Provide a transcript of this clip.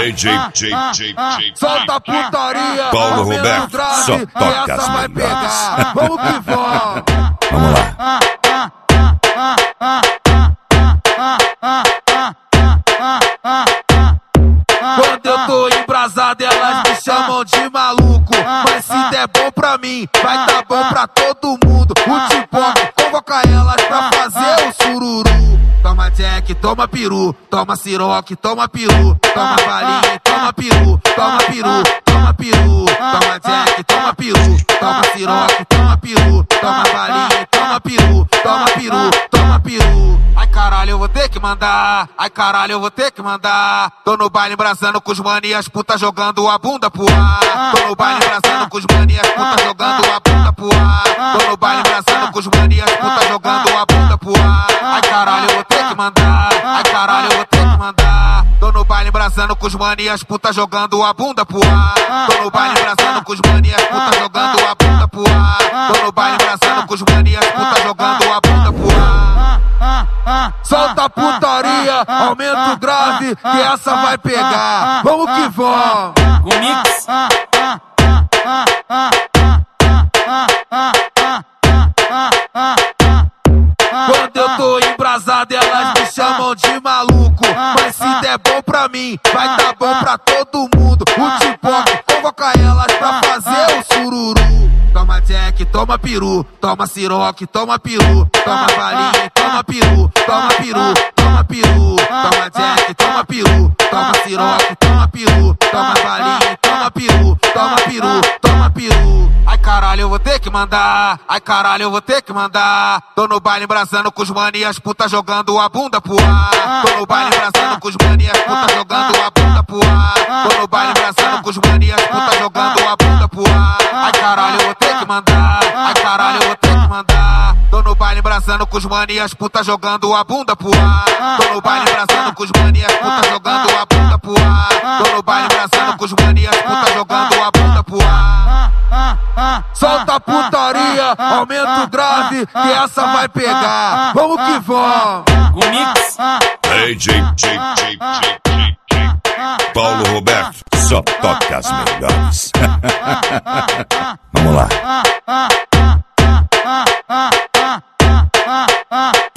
Solta a putaria, Paulo Roberto, só toca as vai melhores. pegar. Vamos que vamos. Vamos lá. Quando eu tô embrasado, elas me chamam de maluco. Mas se der bom pra mim, vai tá bom pra todo mundo. O Tipoca convoca elas pra fazer o sururu. Toma Jack, toma peru, toma siroque, toma peru, toma balinha, toma peru, toma peru, toma peru, toma Jack, toma peru, toma siroque, toma peru, toma balinha, toma peru, toma peru, toma peru. Ai caralho, eu vou ter que mandar, ai caralho, eu vou ter que mandar. Tô no baile embrasando com os mani, as putas jogando a bunda pro ar. Tô no baile embrasando com os mani, as putas jogando a bunda pro ar. Tô no baile embrasando com os mani, as putas jogando a bunda pro ar. Ai caralho, eu vou ter que mandar, ai caralho, eu vou ter que mandar. Tô no baile embrasando com os mani, as putas jogando a bunda pro ar. Tô no baile embrasando com os mani, as putas jogando a bunda pro ar. Tô no baile embrasando com os mani, as putas jogando a bunda pro ar. Solta a putaria, aumenta o grave, que essa vai pegar. Vamos que vamos. O mix. Quando eu tô embrasado, elas me chamam de maluco. Mas se der bom pra mim, vai tá bom pra todo mundo. O Tipoca convoca elas pra fazer o sururu. Toma Jack, toma peru, toma siroque, toma peru, toma balinha, toma peru, toma peru, toma peru, toma Jack, toma peru, toma siroque, toma peru, toma balinha, toma peru, toma peru, toma peru. Ai caralho, eu vou ter que mandar, ai caralho, eu vou ter que mandar. Tô no baile embrasando com os mani, as putas jogando a bunda pro ar. Tô no baile embrasando com os mani, as putas jogando a bunda pro ar. Tô no baile embrasando com os mani, as putas jogando a bunda pro ar. Ai caralho, eu vou ter que mandar, ai caralho, eu vou ter que mandar. Tô no baile embrasando com os mani, as putas jogando a bunda pro ar. Tô no baile embrasando com os mani, as putas jogando a bunda pro ar. Tô no baile embrasando com os mani, as putas jogando a bunda pro ar. Solta a putaria, aumenta o grave, que essa vai pegar. Vamos que vamos. O mix. Paulo Roberto, só toca as melhores. Vamos lá.